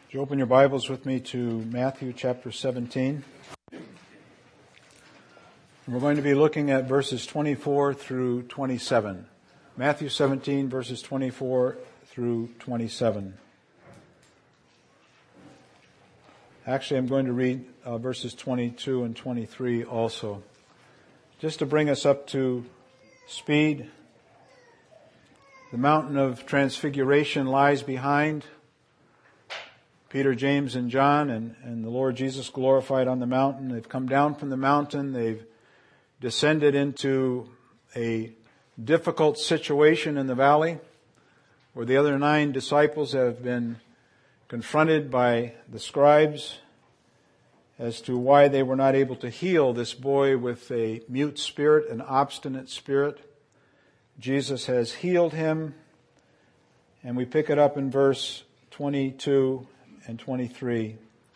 Would you open your Bibles with me to Matthew chapter 17? And we're going to be looking at verses 24 through 27. Matthew 17, verses 24 through 27. Actually, I'm going to read verses 22 and 23 also, just to bring us up to speed. The mountain of transfiguration lies behind. Peter, James, and John, and the Lord Jesus glorified on the mountain. They've come down from the mountain. They've descended into a difficult situation in the valley where the other 9 disciples have been confronted by the scribes as to why they were not able to heal this boy with a mute spirit, an obstinate spirit. Jesus has healed him, and we pick it up in verse 22 and 23.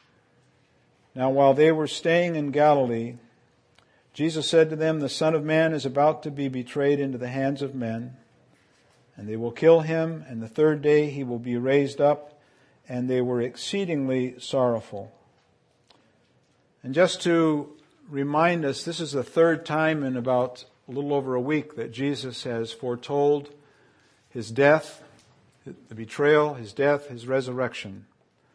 Now, while they were staying in Galilee, Jesus said to them, "The Son of Man is about to be betrayed into the hands of men, and they will kill him, and the third day he will be raised up." And they were exceedingly sorrowful. And just to remind us, this is the third time in about a little over a week that Jesus has foretold his death, the betrayal, his death, his resurrection.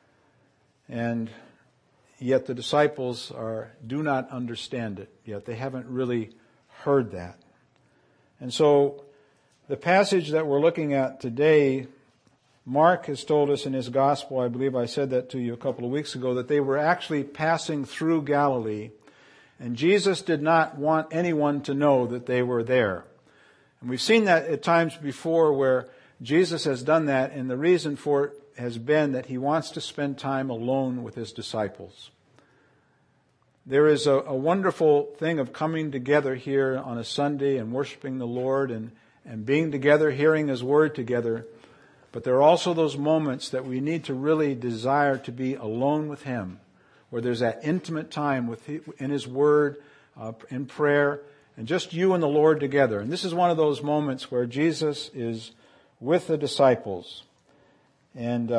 And yet the disciples do not understand it yet. They haven't really heard that. And so the passage that we're looking at today, Mark has told us in his gospel, I believe I said that to you a couple of weeks ago, that they were actually passing through Galilee, and Jesus did not want anyone to know that they were there. And we've seen that at times before where Jesus has done that, and the reason for it has been that he wants to spend time alone with his disciples. There is a wonderful thing of coming together here on a Sunday and worshiping the Lord and being together, hearing his word together. But there are also those moments that we need to really desire to be alone with him, where there's that intimate time in his word, in prayer, and just you and the Lord together. And this is one of those moments where Jesus is with the disciples. And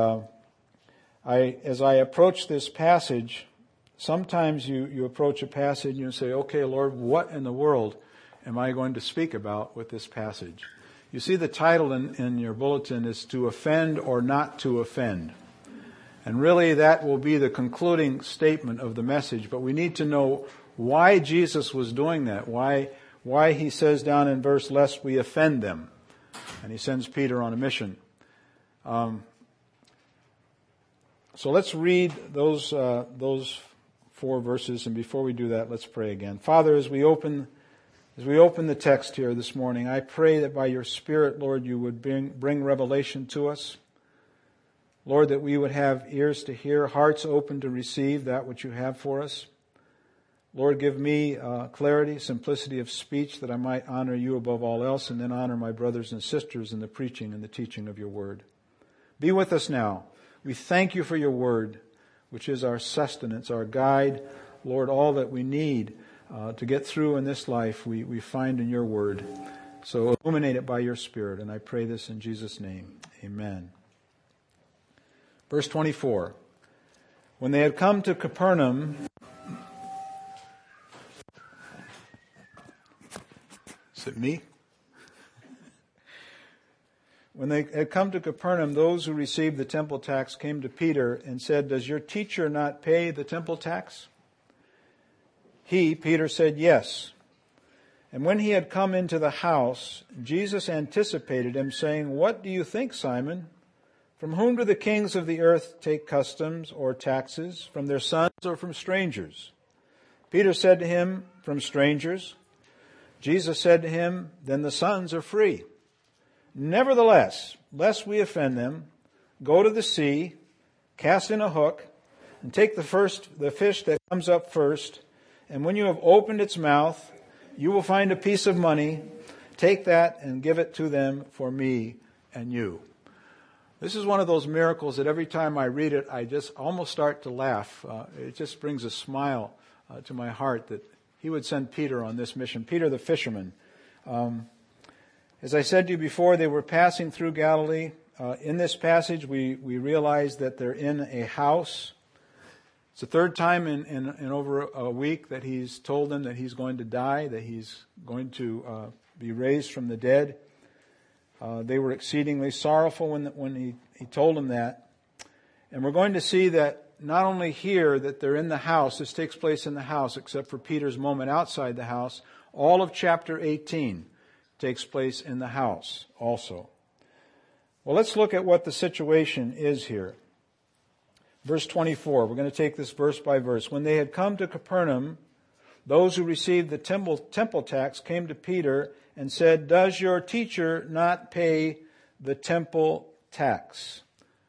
as I approach this passage, sometimes you approach a passage and you say, "Okay, Lord, what in the world am I going to speak about with this passage?" You see the title in your bulletin is "To Offend or Not to Offend." And really that will be the concluding statement of the message, but we need to know why Jesus was doing that, why he says down in verse, "Lest we offend them." And he sends Peter on a mission. So let's read those 4 verses, and before we do that, let's pray again. Father, as we open the text here this morning, I pray that by your Spirit, Lord, you would bring revelation to us. Lord, that we would have ears to hear, hearts open to receive that which you have for us. Lord, give me clarity, simplicity of speech, that I might honor you above all else, and then honor my brothers and sisters in the preaching and the teaching of your word. Be with us now. We thank you for your word, which is our sustenance, our guide. Lord, all that we need to get through in this life, we find in your word. So illuminate it by your Spirit, and I pray this in Jesus' name. Amen. Verse 24. When they had come to Capernaum, is it me? When they had come to Capernaum, those who received the temple tax came to Peter and said, "Does your teacher not pay the temple tax?" He, Peter, said, "Yes." And when he had come into the house, Jesus anticipated him, saying, "What do you think, Simon? From whom do the kings of the earth take customs or taxes? From their sons or from strangers?" Peter said to him, "From strangers." Jesus said to him, "Then the sons are free. Nevertheless, lest we offend them, go to the sea, cast in a hook, and take the fish that comes up first, and when you have opened its mouth, you will find a piece of money. Take that and give it to them for me and you." This is one of those miracles that every time I read it, I just almost start to laugh. It just brings a smile to my heart that he would send Peter on this mission. Peter the fisherman. As I said to you before, they were passing through Galilee. in this passage, we realize that they're in a house. It's the third time in over a week that he's told them that he's going to die, that he's going to be raised from the dead. They were exceedingly sorrowful when he told them that. And we're going to see that not only here that they're in the house, this takes place in the house, except for Peter's moment outside the house. All of chapter 18 takes place in the house also. Well, let's look at what the situation is here. Verse 24, we're going to take this verse by verse. When they had come to Capernaum, those who received the temple tax came to Peter and said, "Does your teacher not pay the temple tax?"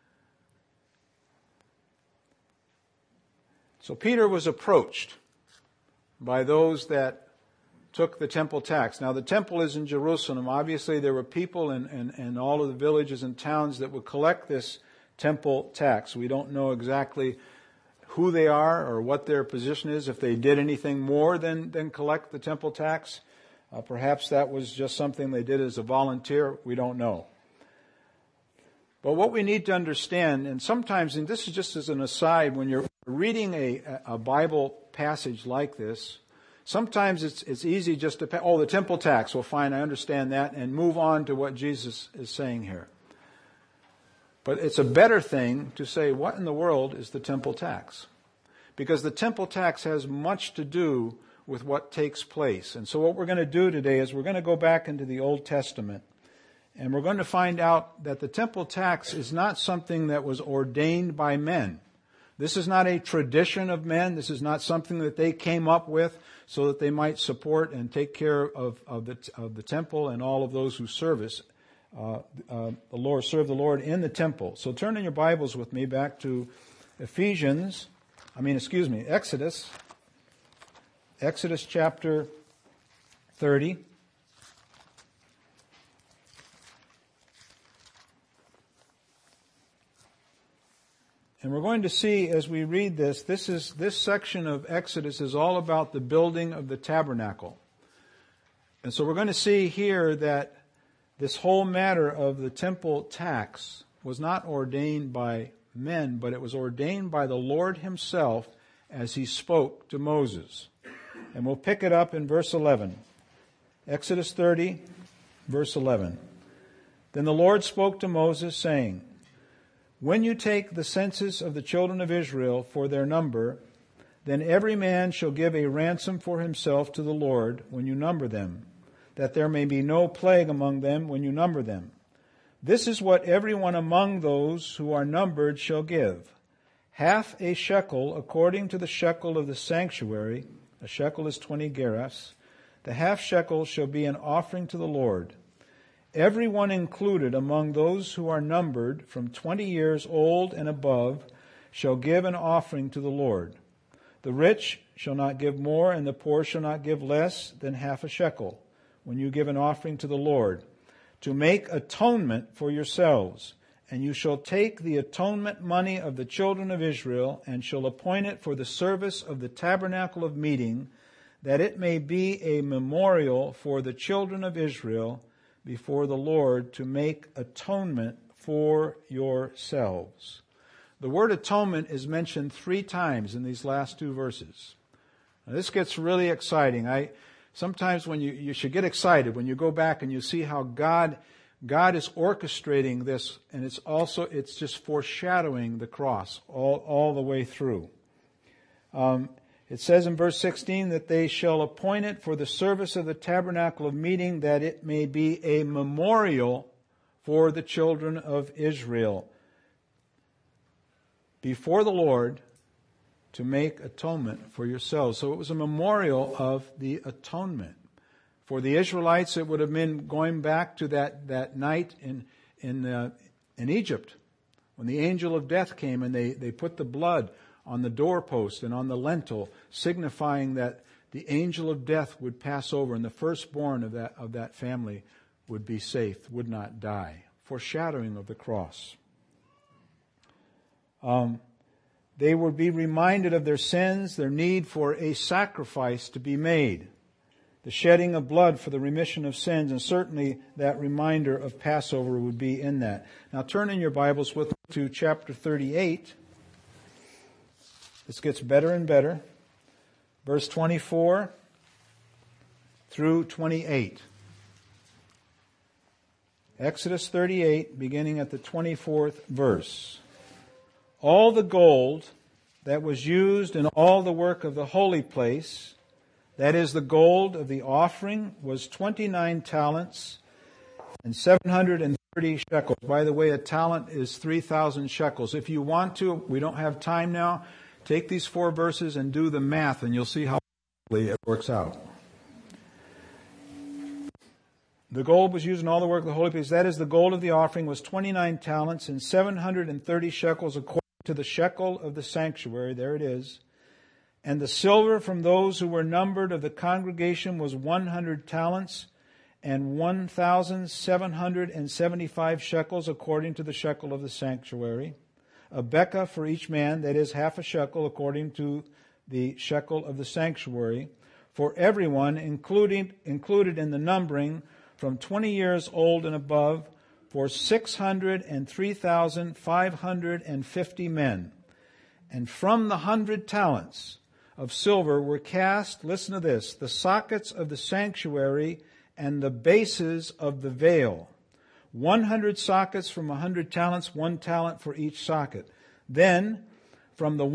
So Peter was approached by those that took the temple tax. Now the temple is in Jerusalem. Obviously there were people in all of the villages and towns that would collect this temple tax. We don't know exactly who they are or what their position is, if they did anything more than collect the temple tax. Perhaps that was just something they did as a volunteer. We don't know. But what we need to understand, and sometimes, and this is just as an aside, when you're reading a Bible passage like this, sometimes it's easy just to, the temple tax, well fine, I understand that, and move on to what Jesus is saying here. But it's a better thing to say, what in the world is the temple tax? Because the temple tax has much to do with what takes place. And so what we're going to do today is we're going to go back into the Old Testament, and we're going to find out that the temple tax is not something that was ordained by men. This is not a tradition of men. This is not something that they came up with so that they might support and take care of the temple and all of those who serve the Lord in the temple. So turn in your Bibles with me back to Exodus. Exodus chapter 30. And we're going to see as we read this section of Exodus is all about the building of the tabernacle. And so we're going to see here that this whole matter of the temple tax was not ordained by men, but it was ordained by the Lord himself as he spoke to Moses. And we'll pick it up in verse 11. Exodus 30, verse 11. Then the Lord spoke to Moses, saying, "When you take the census of the children of Israel for their number, then every man shall give a ransom for himself to the Lord when you number them, that there may be no plague among them when you number them. This is what everyone among those who are numbered shall give: half a shekel according to the shekel of the sanctuary. A shekel is 20 gerahs. The half shekel shall be an offering to the Lord. Everyone included among those who are numbered from 20 years old and above shall give an offering to the Lord. The rich shall not give more, and the poor shall not give less than half a shekel when you give an offering to the Lord, to make atonement for yourselves. And you shall take the atonement money of the children of Israel, and shall appoint it for the service of the tabernacle of meeting, that it may be a memorial for the children of Israel before the Lord, to make atonement for yourselves." The word atonement is mentioned 3 times in these last 2 verses. Now, this gets really exciting. Sometimes when you should get excited when you go back and you see how God is orchestrating this, and it's just foreshadowing the cross all the way through. It says in verse 16 that they shall appoint it for the service of the tabernacle of meeting, that it may be a memorial for the children of Israel before the Lord, to make atonement for yourselves. So it was a memorial of the atonement. For the Israelites, it would have been going back to that night in Egypt, when the angel of death came and they put the blood on the doorpost and on the lintel, signifying that the angel of death would pass over and the firstborn of that family would be safe, would not die. Foreshadowing of the cross. They would be reminded of their sins, their need for a sacrifice to be made. the shedding of blood for the remission of sins, and certainly that reminder of Passover would be in that. Now turn in your Bibles with me to chapter 38. This gets better and better. Verse 24 through 28. Exodus 38, beginning at the 24th verse. All the gold that was used in all the work of the holy place, that is the gold of the offering, was 29 talents and 730 shekels. By the way, a talent is 3,000 shekels. If you want to, we don't have time now, take these 4 verses and do the math, and you'll see how it works out. The gold was used in all the work of the holy place. That is, the gold of the offering was 29 talents and 730 shekels according to the shekel of the sanctuary. There it is. And the silver from those who were numbered of the congregation was 100 talents and 1,775 shekels according to the shekel of the sanctuary. A bekah for each man, that is half a shekel according to the shekel of the sanctuary. For everyone included in the numbering from 20 years old and above, for 603,550 men. And from the 100 talents of silver were cast, listen to this, the sockets of the sanctuary and the bases of the veil. 100 sockets from 100 talents, 1 talent for each socket. Then, from the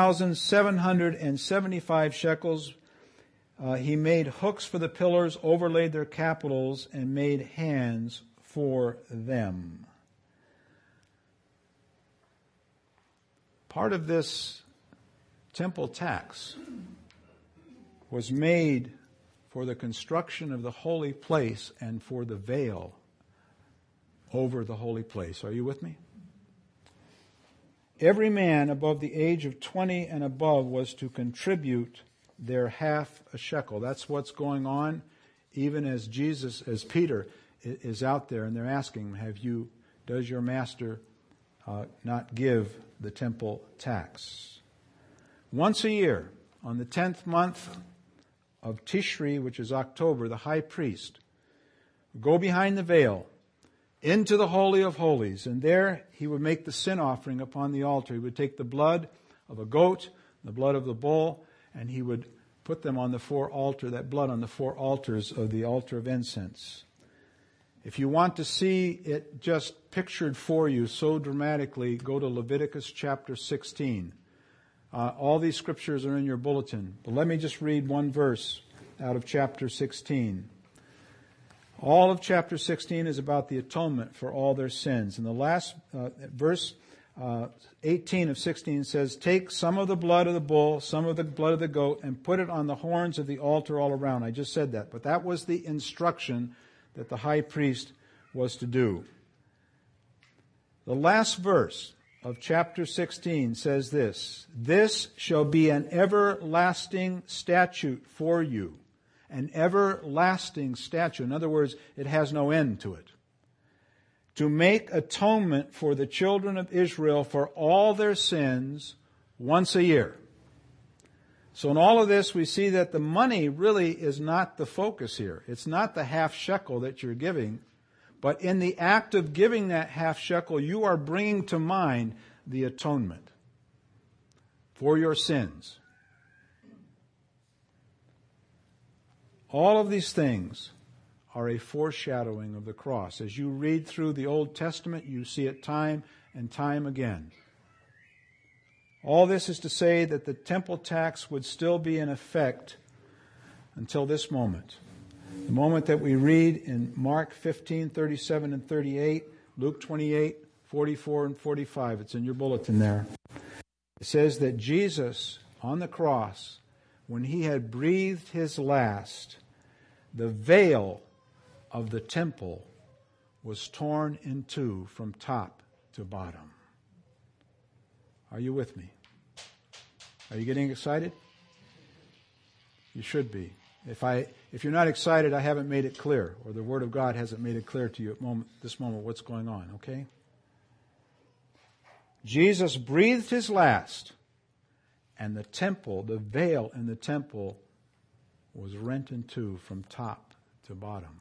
1,775 shekels, he made hooks for the pillars, overlaid their capitals, and made hands for them. Part of this temple tax was made for the construction of the holy place and for the veil over the holy place. Are you with me? Every man above the age of 20 and above was to contribute their half a shekel. That's what's going on, even as Peter is out there and they're asking him, does your master not give the temple tax? Once a year, on the 10th month of Tishri, which is October, the high priest would go behind the veil into the Holy of Holies, and there he would make the sin offering upon the altar. He would take the blood of a goat, the blood of the bull, and he would put them on the 4 altars, that blood on the 4 altars of the altar of incense. If you want to see it just pictured for you so dramatically, go to Leviticus chapter 16. All these scriptures are in your bulletin, but let me just read one verse out of chapter 16. All of chapter 16 is about the atonement for all their sins. And the last verse 18 of 16 says, take some of the blood of the bull, some of the blood of the goat, and put it on the horns of the altar all around. I just said that, but that was the instruction that the high priest was to do. The last verse of chapter 16 says this, this shall be an everlasting statute for you. An everlasting statute. In other words, it has no end to it. To make atonement for the children of Israel for all their sins once a year. So in all of this, we see that the money really is not the focus here. It's not the half shekel that you're giving, but in the act of giving that half shekel, you are bringing to mind the atonement for your sins. All of these things are a foreshadowing of the cross. As you read through the Old Testament, you see it time and time again. All this is to say that the temple tax would still be in effect until this moment. The moment that we read in Mark 15, 37 and 38, Luke 28, 44 and 45. It's in your bulletin there. It says that Jesus on the cross, when he had breathed his last, the veil of the temple was torn in two from top to bottom. Are you with me? Are you getting excited? You should be. If you're not excited, I haven't made it clear, or the Word of God hasn't made it clear to you at this moment what's going on, okay? Jesus breathed his last, and the temple, the veil in the temple, was rent in two from top to bottom.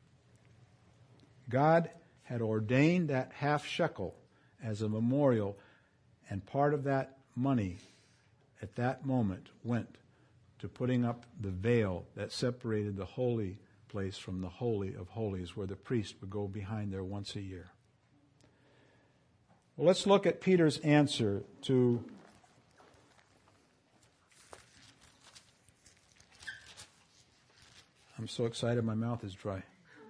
God had ordained that half shekel as a memorial, and part of that money at that moment went to putting up the veil that separated the holy place from the Holy of Holies, where the priest would go behind there once a year. Well, let's look at Peter's answer to I'm so excited my mouth is dry.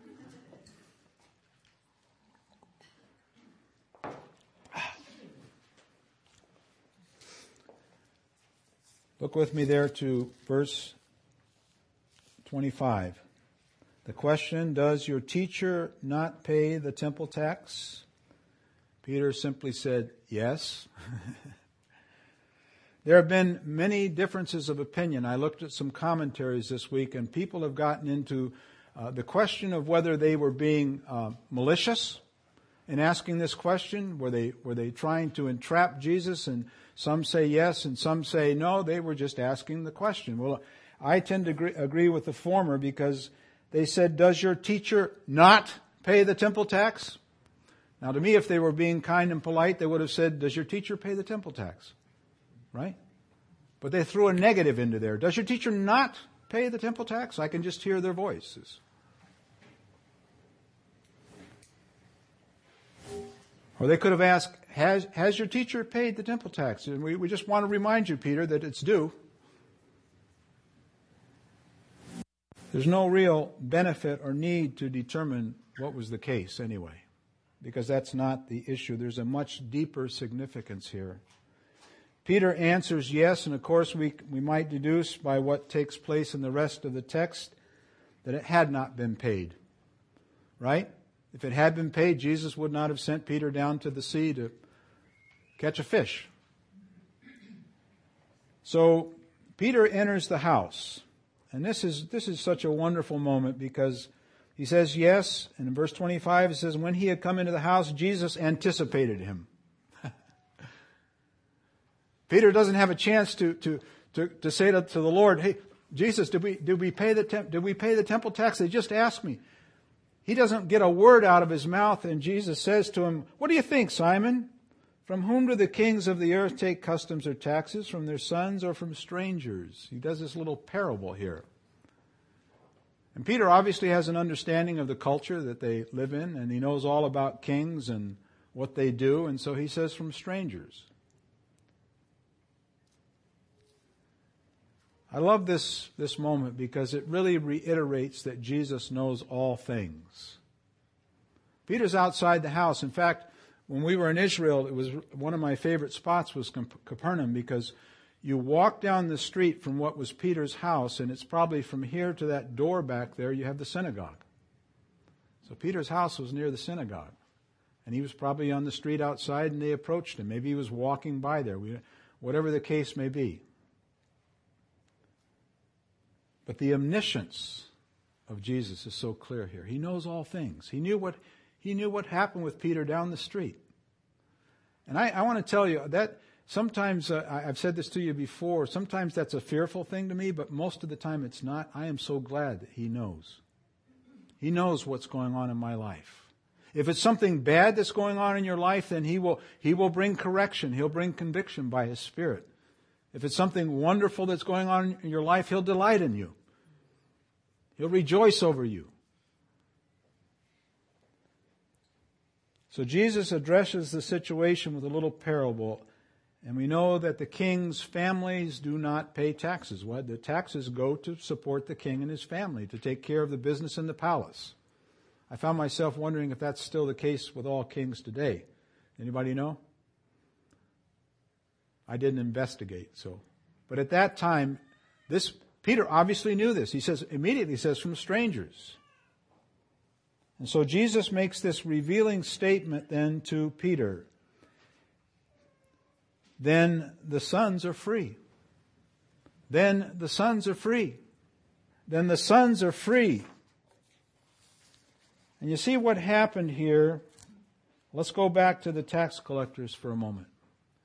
Look with me there to verse 25. The question, does your teacher not pay the temple tax? Peter simply said, yes. There have been many differences of opinion. I looked at some commentaries this week, and people have gotten into the question of whether they were being malicious in asking this question. Were they trying to entrap Jesus? And some say yes, and some say no. They were just asking the question. Well, I tend to agree with the former, because they said, does your teacher not pay the temple tax? Now, to me, if they were being kind and polite, they would have said, does your teacher pay the temple tax? Right? But they threw a negative into there. Does your teacher not pay the temple tax? I can just hear their voices. Or they could have asked, has your teacher paid the temple tax? And we just want to remind you, Peter, that it's due. There's no real benefit or need to determine what was the case anyway, because that's not the issue. There's a much deeper significance here. Peter answers yes, and of course we might deduce by what takes place in the rest of the text that it had not been paid. Right? If it had been paid, Jesus would not have sent Peter down to the sea to catch a fish. So Peter enters the house. And this is such a wonderful moment, because he says yes, and in verse 25 it says, when he had come into the house, Jesus anticipated him. Peter doesn't have a chance to say to the Lord, hey, Jesus, did we pay the temple tax? They just asked me. He doesn't get a word out of his mouth, and Jesus says to him, what do you think, Simon? From whom do the kings of the earth take customs or taxes? From their sons or from strangers? He does this little parable here. And Peter obviously has an understanding of the culture that they live in, and he knows all about kings and what they do, and so he says from strangers. I love this moment because it really reiterates that Jesus knows all things. Peter's outside the house. In fact, when we were in Israel, it was one of my favorite spots was Capernaum, because you walk down the street from what was Peter's house, and it's probably from here to that door back there, you have the synagogue. So Peter's house was near the synagogue. And he was probably on the street outside, and they approached him. Maybe he was walking by there, whatever the case may be. But the omniscience of Jesus is so clear here. He knows all things. He knew what happened with Peter down the street. And I want to tell you that sometimes, I've said this to you before, sometimes that's a fearful thing to me, but most of the time it's not. I am so glad that he knows. He knows what's going on in my life. If it's something bad that's going on in your life, then he will bring correction. He'll bring conviction by his Spirit. If it's something wonderful that's going on in your life, he'll delight in you. He'll rejoice over you. So Jesus addresses the situation with a little parable, and we know that the king's families do not pay taxes. What? The taxes go to support the king and his family, to take care of the business in the palace. I found myself wondering if that's still the case with all kings today. Anybody know? I didn't investigate, but at that time, Peter obviously knew this. He immediately says from strangers. And so Jesus makes this revealing statement then to Peter. Then the sons are free. Then the sons are free. Then the sons are free. And you see what happened here. Let's go back to the tax collectors for a moment,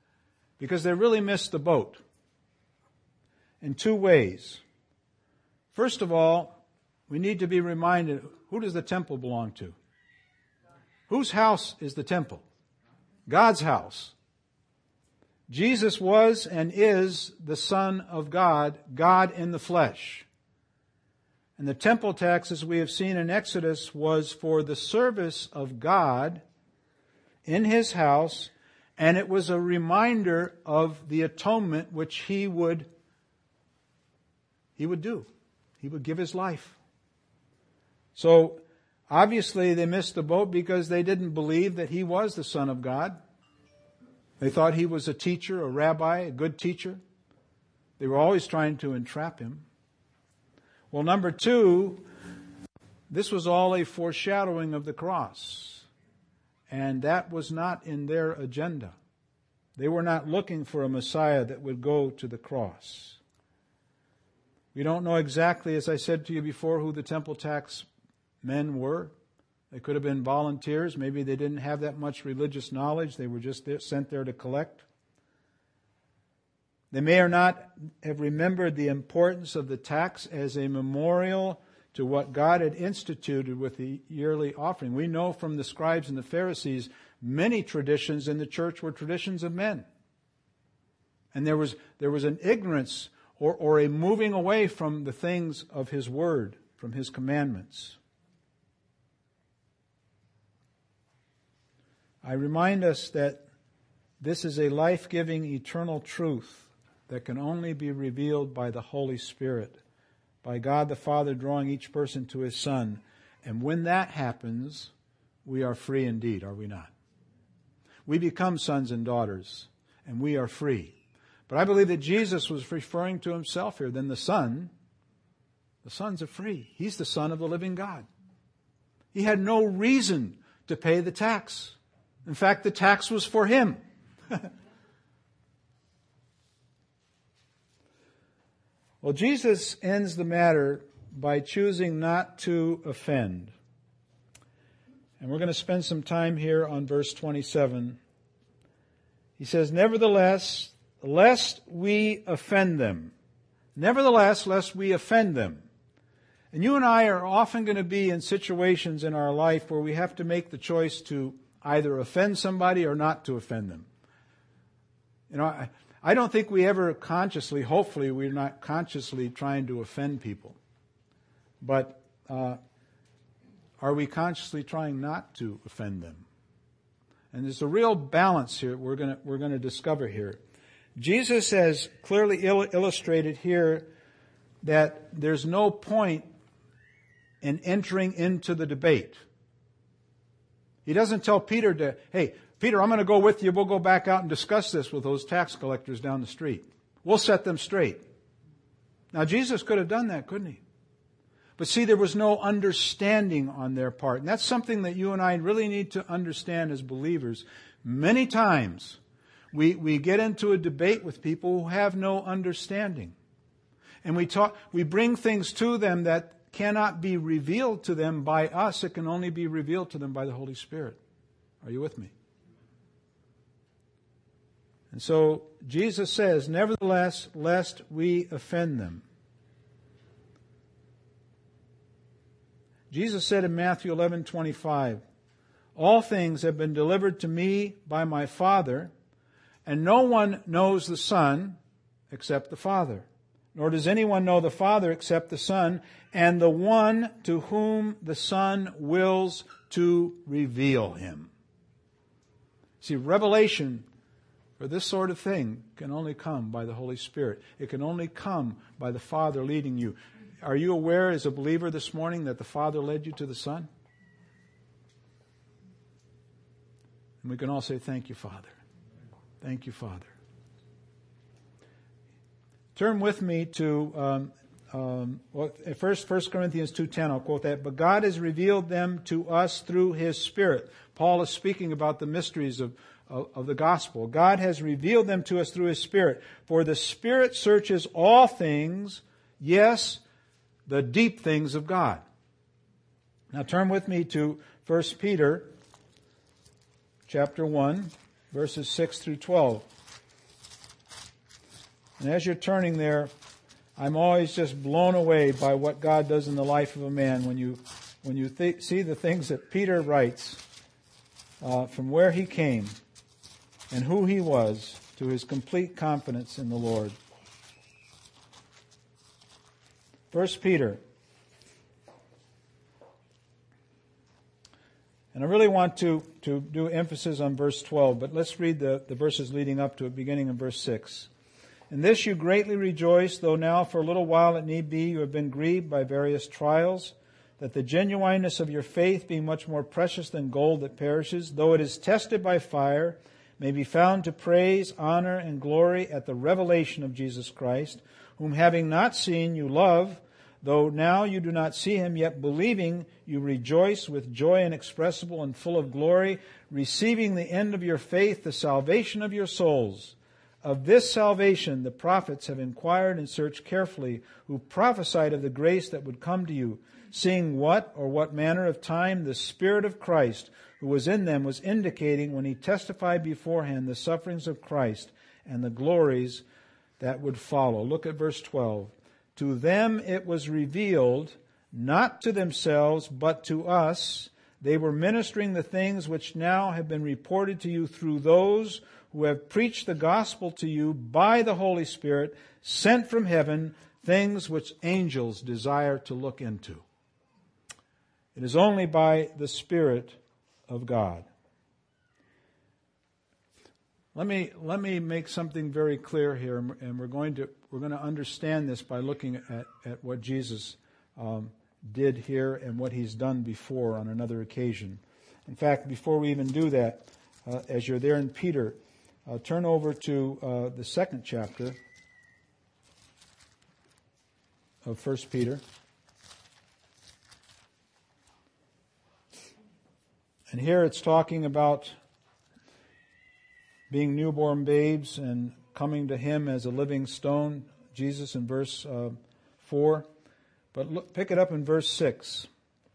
because they really missed the boat in two ways. First of all, we need to be reminded, who does the temple belong to? Whose house is the temple? God's house. Jesus was and is the Son of God, God in the flesh. And the temple tax, as we have seen in Exodus, was for the service of God in His house, and it was a reminder of the atonement which He would do. He would give His life. So, obviously they missed the boat because they didn't believe that He was the Son of God. They thought He was a teacher, a rabbi, a good teacher. They were always trying to entrap Him. Well, number two, this was all a foreshadowing of the cross. And that was not in their agenda. They were not looking for a Messiah that would go to the cross. We don't know exactly, as I said to you before, who the temple tax men were. They could have been volunteers. Maybe they didn't have that much religious knowledge. They were just sent there to collect. They may or not have remembered the importance of the tax as a memorial to what God had instituted with the yearly offering. We know from the scribes and the Pharisees, many traditions in the church were traditions of men. And there was an ignorance or a moving away from the things of His Word, from His commandments. I remind us that this is a life-giving, eternal truth that can only be revealed by the Holy Spirit, by God the Father drawing each person to His Son. And when that happens, we are free indeed, are we not? We become sons and daughters, and we are free. But I believe that Jesus was referring to Himself here. Then the sons are free. He's the Son of the living God. He had no reason to pay the tax. In fact, the tax was for Him. Well, Jesus ends the matter by choosing not to offend. And we're going to spend some time here on verse 27. He says, "Nevertheless, lest we offend them." Nevertheless, lest we offend them. And you and I are often going to be in situations in our life where we have to make the choice to either offend somebody or not to offend them. You know, I don't think we ever consciously, hopefully we're not consciously trying to offend people. But are we consciously trying not to offend them? And there's a real balance here we're going to discover here. Jesus has clearly illustrated here that there's no point in entering into the debate. He doesn't tell Peter to, hey, Peter, I'm going to go with you. We'll go back out and discuss this with those tax collectors down the street. We'll set them straight. Now, Jesus could have done that, couldn't He? But see, there was no understanding on their part. And that's something that you and I really need to understand as believers. Many times, we get into a debate with people who have no understanding. And we bring things to them that cannot be revealed to them by us. It can only be revealed to them by the Holy Spirit. Are you with me? And so Jesus says, "Nevertheless, lest we offend them." Jesus said in Matthew 11:25, "All things have been delivered to me by my Father, and no one knows the Son except the Father. Nor does anyone know the Father except the Son, and the one to whom the Son wills to reveal Him." See, revelation for this sort of thing can only come by the Holy Spirit. It can only come by the Father leading you. Are you aware as a believer this morning that the Father led you to the Son? And we can all say, "Thank you, Father. Thank you, Father." Turn with me to first 1 Corinthians 2:10. I'll quote that. "But God has revealed them to us through His Spirit." Paul is speaking about the mysteries of the gospel. God has revealed them to us through His Spirit. "For the Spirit searches all things, yes, the deep things of God." Now turn with me to 1 Peter chapter 1, verses 6 through 12. And as you're turning there, I'm always just blown away by what God does in the life of a man when you see the things that Peter writes from where he came and who he was to his complete confidence in the Lord. 1 Peter. And I really want to do emphasis on verse 12, but let's read the verses leading up to it, beginning in verse 6. In this you greatly rejoice, though now for a little while it need be you have been grieved by various trials, that the genuineness of your faith, being much more precious than gold that perishes, though it is tested by fire, may be found to praise, honor, and glory at the revelation of Jesus Christ, whom having not seen you love, though now you do not see him, yet believing you rejoice with joy inexpressible and full of glory, receiving the end of your faith, the salvation of your souls. Of this salvation the prophets have inquired and searched carefully, who prophesied of the grace that would come to you, seeing what manner of time the Spirit of Christ, who was in them, was indicating when he testified beforehand the sufferings of Christ and the glories that would follow. Look at verse 12. To them it was revealed, not to themselves, but to us. They were ministering the things which now have been reported to you through those who have preached the gospel to you by the Holy Spirit, sent from heaven, things which angels desire to look into. It is only by the Spirit of God. Let me make something very clear here, and we're going to understand this by looking at what Jesus did here and what he's done before on another occasion. In fact, before we even do that, as you're there in Peter, turn over to the second chapter of 1 Peter. And here it's talking about being newborn babes and coming to him as a living stone, Jesus in verse 4. But look, pick it up in verse 6.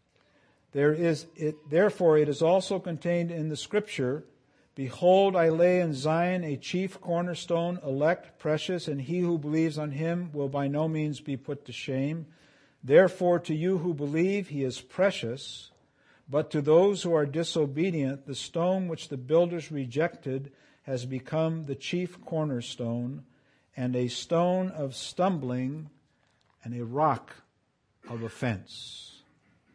Therefore it is also contained in the Scripture, behold, I lay in Zion a chief cornerstone, elect, precious, and he who believes on him will by no means be put to shame. Therefore to you who believe he is precious, but to those who are disobedient, the stone which the builders rejected has become the chief cornerstone, and a stone of stumbling and a rock of offense.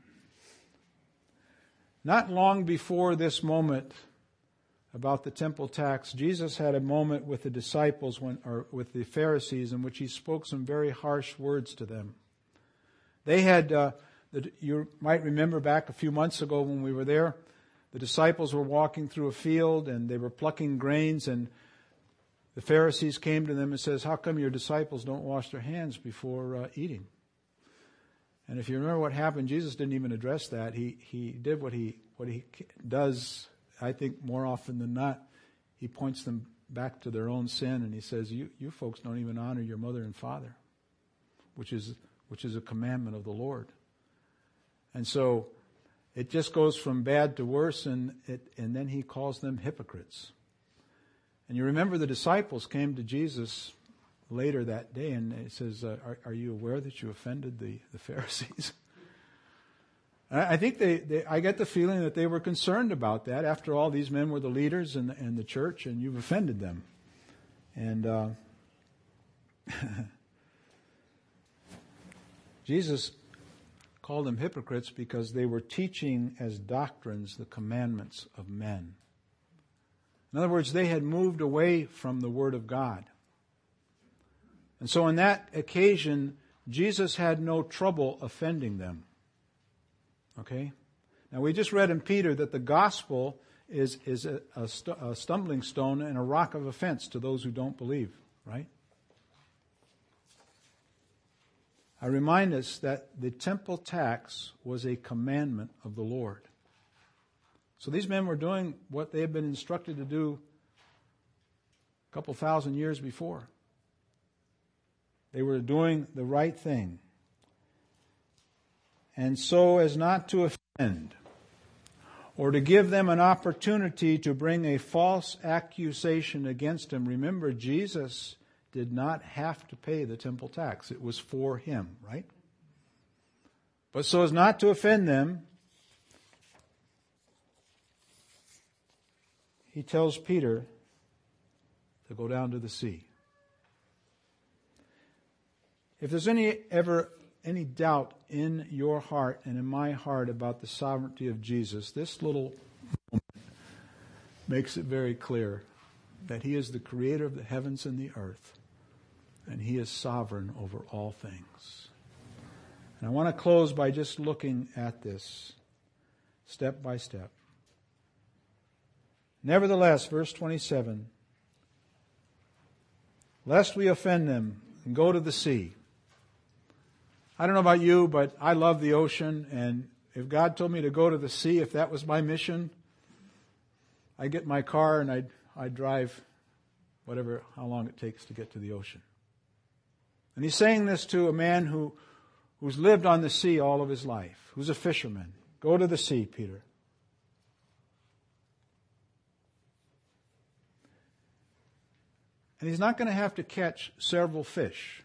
Not long before this moment about the temple tax, Jesus had a moment with the disciples with the Pharisees in which he spoke some very harsh words to them. They had, you might remember back a few months ago when we were there, the disciples were walking through a field and they were plucking grains, and the Pharisees came to them and says, how come your disciples don't wash their hands before eating? And if you remember what happened, Jesus didn't even address that. He did what he does, I think more often than not. He points them back to their own sin, and he says, you folks don't even honor your mother and father, which is a commandment of the Lord. And so it just goes from bad to worse, and then he calls them hypocrites. And you remember the disciples came to Jesus later that day, and he says, are you aware that you offended the Pharisees? I think I get the feeling that they were concerned about that. After all, these men were the leaders in the church, and you've offended them. And Jesus called them hypocrites because they were teaching as doctrines the commandments of men. In other words, they had moved away from the Word of God. And so on that occasion, Jesus had no trouble offending them. Okay? Now we just read in Peter that the gospel is a stumbling stone and a rock of offense to those who don't believe, right? I remind us that the temple tax was a commandment of the Lord. So these men were doing what they had been instructed to do a couple thousand years before. They were doing the right thing. And so as not to offend or to give them an opportunity to bring a false accusation against him. Remember, Jesus did not have to pay the temple tax. It was for him, right? But so as not to offend them, he tells Peter to go down to the sea. If there's ever any doubt in your heart and in my heart about the sovereignty of Jesus, this little moment makes it very clear that he is the creator of the heavens and the earth, and he is sovereign over all things. And I want to close by just looking at this step by step. Nevertheless, verse 27, lest we offend them and go to the sea. I don't know about you, but I love the ocean, and if God told me to go to the sea, if that was my mission, I'd get my car and I'd drive how long it takes to get to the ocean. And he's saying this to a man who's lived on the sea all of his life, who's a fisherman. Go to the sea, Peter. And he's not going to have to catch several fish.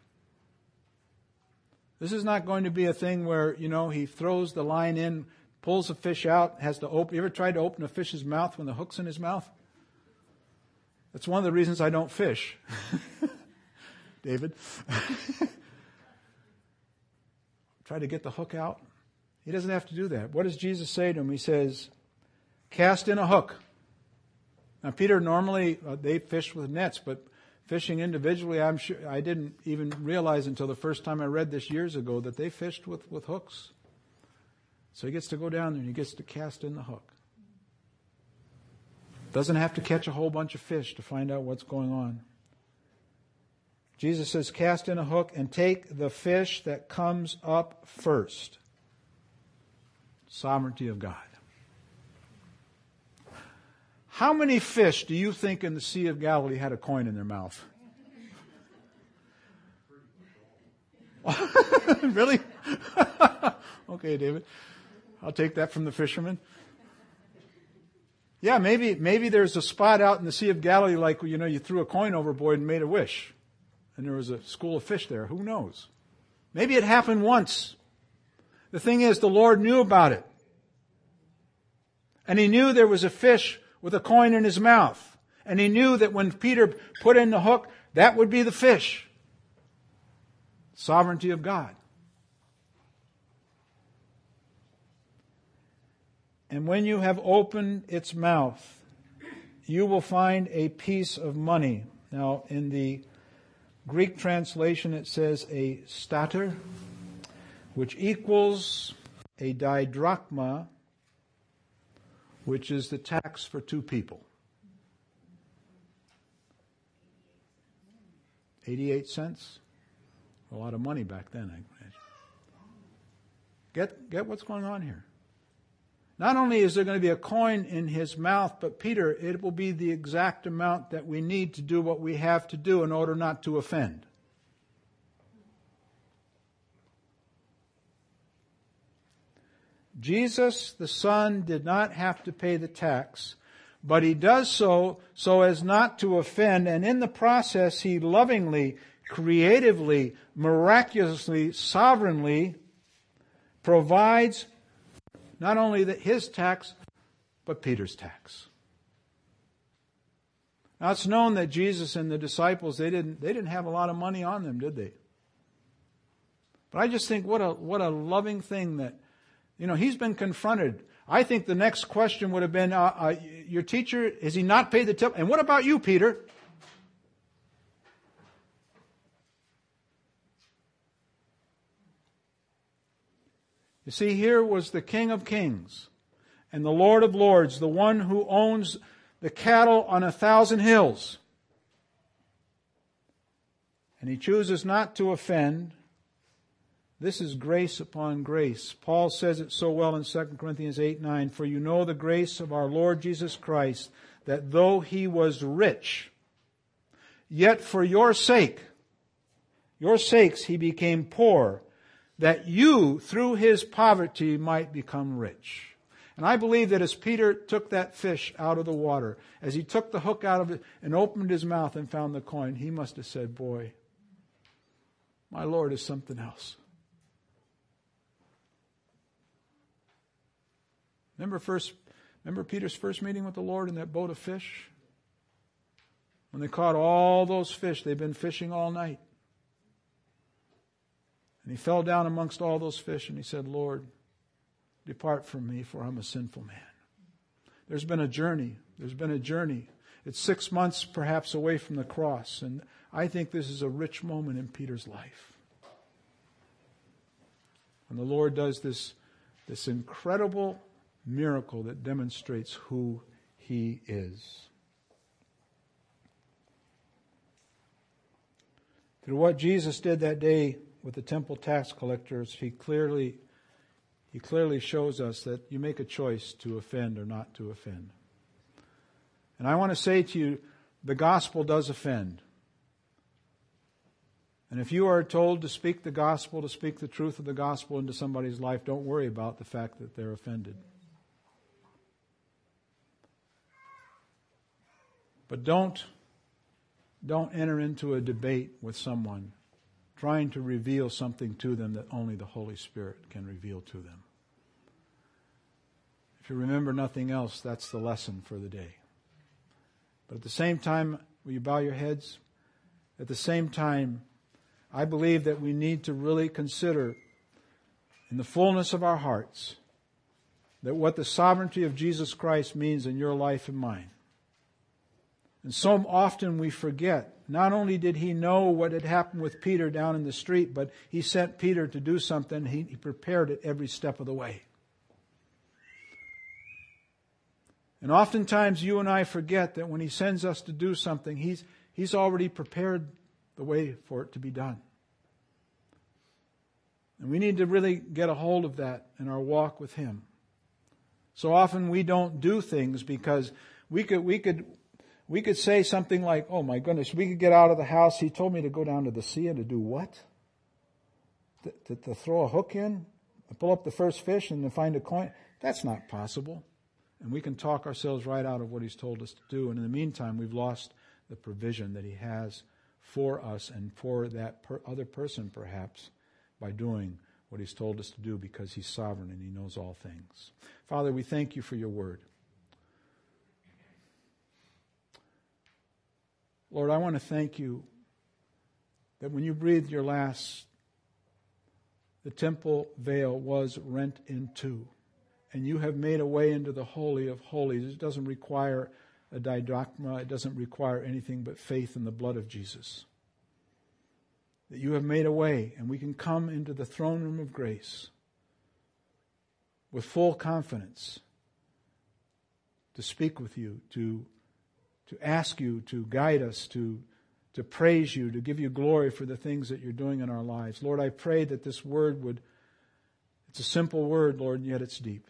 This is not going to be a thing where, he throws the line in, pulls the fish out, has to open. You ever tried to open a fish's mouth when the hook's in his mouth? That's one of the reasons I don't fish. David. Try to get the hook out. He doesn't have to do that. What does Jesus say to him? He says, cast in a hook. Now, Peter, normally they fish with nets, but fishing individually, I'm sure I didn't even realize until the first time I read this years ago that they fished with hooks. So he gets to go down there and he gets to cast in the hook. Doesn't have to catch a whole bunch of fish to find out what's going on. Jesus says, cast in a hook and take the fish that comes up first. Sovereignty of God. How many fish do you think in the Sea of Galilee had a coin in their mouth? Really? Okay, David. I'll take that from the fishermen. Yeah, maybe there's a spot out in the Sea of Galilee like, you threw a coin overboard and made a wish. And there was a school of fish there. Who knows? Maybe it happened once. The thing is, the Lord knew about it. And he knew there was a fish with a coin in his mouth. And he knew that when Peter put in the hook, that would be the fish. Sovereignty of God. And when you have opened its mouth, you will find a piece of money. Now, in the Greek translation, it says a stater, which equals a didrachma, which is the tax for 2 people. 88 cents? A lot of money back then, I imagine. Get what's going on here. Not only is there going to be a coin in his mouth, but Peter, it will be the exact amount that we need to do what we have to do in order not to offend. Jesus, the Son, did not have to pay the tax, but he does so as not to offend, and in the process he lovingly, creatively, miraculously, sovereignly provides not only his tax, but Peter's tax. Now it's known that Jesus and the disciples, they didn't have a lot of money on them, did they? But I just think what a loving thing that, he's been confronted. I think the next question would have been, your teacher, has he not paid the tip? And what about you, Peter? You see, here was the King of Kings and the Lord of Lords, the one who owns the cattle on 1,000 hills. And he chooses not to offend. This is grace upon grace. Paul says it so well in 2 Corinthians 8:9, for you know the grace of our Lord Jesus Christ, that though he was rich, yet for your sakes he became poor, that you, through his poverty, might become rich. And I believe that as Peter took that fish out of the water, as he took the hook out of it and opened his mouth and found the coin, he must have said, boy, my Lord is something else. Remember Peter's first meeting with the Lord in that boat of fish? When they caught all those fish, they'd been fishing all night. And he fell down amongst all those fish and he said, Lord, depart from me, for I'm a sinful man. There's been a journey. It's 6 months perhaps away from the cross. And I think this is a rich moment in Peter's life. And the Lord does this incredible miracle that demonstrates who He is. Through what Jesus did that day with the temple tax collectors, He clearly shows us that you make a choice to offend or not to offend. And I want to say to you, the gospel does offend. And if you are told to speak the gospel, to speak the truth of the gospel into somebody's life, don't worry about the fact that they're offended. But don't enter into a debate with someone trying to reveal something to them that only the Holy Spirit can reveal to them. If you remember nothing else, that's the lesson for the day. But at the same time, will you bow your heads? At the same time, I believe that we need to really consider in the fullness of our hearts that what the sovereignty of Jesus Christ means in your life and mine. And so often we forget, not only did He know what had happened with Peter down in the street, but He sent Peter to do something. He prepared it every step of the way. And oftentimes you and I forget that when He sends us to do something, He's already prepared the way for it to be done. And we need to really get a hold of that in our walk with Him. So often we don't do things because we could say something like, oh my goodness, we could get out of the house. He told me to go down to the sea and to do what? To throw a hook in? Pull up the first fish and then find a coin? That's not possible. And we can talk ourselves right out of what He's told us to do. And in the meantime, we've lost the provision that He has for us and for that other person perhaps by doing what He's told us to do because He's sovereign and He knows all things. Father, we thank You for Your word. Lord, I want to thank You that when You breathed Your last, the temple veil was rent in two. And You have made a way into the Holy of Holies. It doesn't require a didache. It doesn't require anything but faith in the blood of Jesus. That You have made a way and we can come into the throne room of grace with full confidence to speak with You, to ask You to guide us, to praise You, to give You glory for the things that You're doing in our lives. Lord, I pray that this word it's a simple word, Lord, and yet it's deep.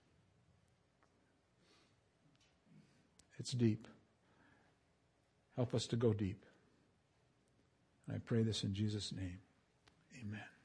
It's deep. Help us to go deep. And I pray this in Jesus' name. Amen.